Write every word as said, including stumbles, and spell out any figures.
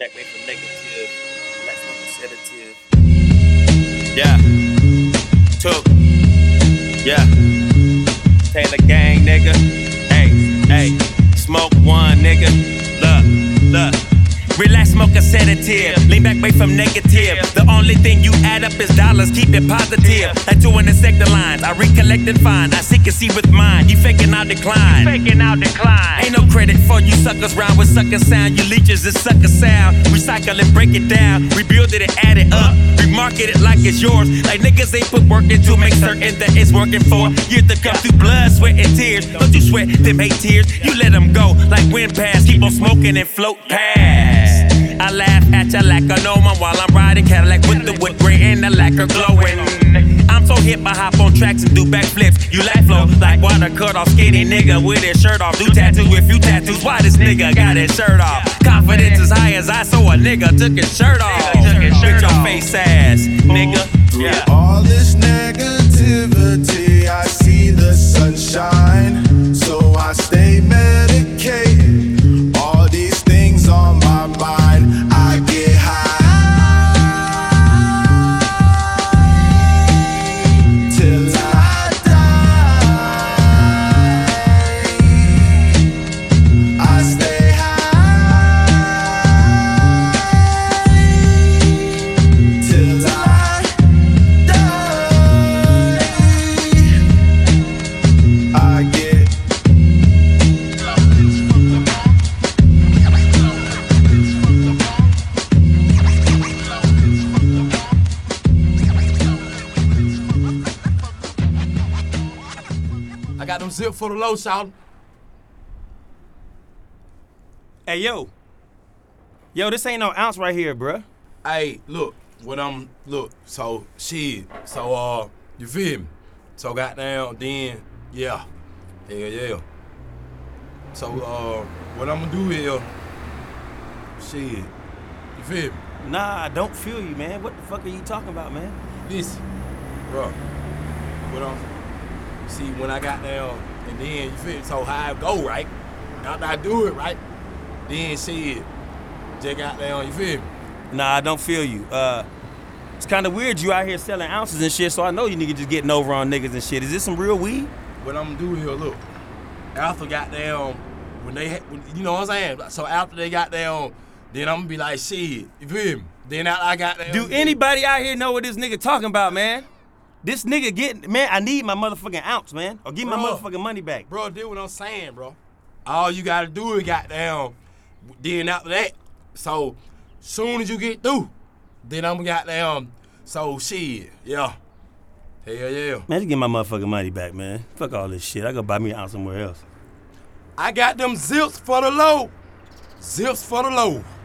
Back way from negative, like smoke a sedative. Yeah, took, yeah. Taylor gang, nigga. Hey, hey, smoke one, nigga. Look, look. Relax, smoke a sedative. Lean back, away from negative. The only thing you add up is dollars, keep it positive. Like doing the sector lines, I recollect and find. I seek and see with mine. You faking out decline. You faking out decline. Ain't no credit for you suckers round with sucker sound. You leeches is sucker sound. Recycle it, break it down. Rebuild it and add it up. Remarket it like it's yours. Like niggas ain't put work into make certain that it's working for years to come through blood, sweat, and tears. Don't you sweat them hate tears. You let them go like wind pass. Keep on smoking and float past. I laugh at ya like a gnome while I'm riding Cadillac with the wood grain and the lacquer glowing. I'm so hip, I hop on tracks and do backflips. You laugh flow like water cut off skinny nigga with his shirt off. Do tattoo if you tattoos. Why this nigga got his shirt off? Confidence as high as I, so a nigga took his shirt off. With your face ass, nigga. Yeah. All this negativity, I see the sunshine, so I stay medicated. All these things on my mind, I get high till I die. I stay high till I die. I get I got them zip for the low, shout. Hey, yo. Yo, this ain't no ounce right here, bruh. Hey, look, what I'm, look, so, shit, so, uh, you feel me? So, goddamn, then, yeah, hell yeah. So, uh, what I'm gonna do here, shit, you feel me? Nah, I don't feel you, man. What the fuck are you talking about, man? Listen, bro, what I'm, see, when I got down, and then, you feel me, so how I go, right? After I do it, right? Then, shit, just got down, you feel me? Nah, I don't feel you. Uh, it's kind of weird you out here selling ounces and shit, so I know you niggas just getting over on niggas and shit. Is this some real weed? What I'm gonna do here, look, after got down, when they, when, you know what I'm saying? So after they got down, then I'm gonna be like, shit, you feel me? Then after I got down. Do anybody out here know what this nigga talking about, man? This nigga getting, man, I need my motherfucking ounce, man. Or give me my Bro. motherfucking money back. Bro, do what I'm saying, bro. All you gotta do is got down, then after that, so soon as you get through, then I'm got down, so shit, yeah. Hell yeah. Man, just give my motherfucking money back, man. Fuck all this shit. I go buy me an ounce somewhere else. I got them zips for the low. Zips for the low.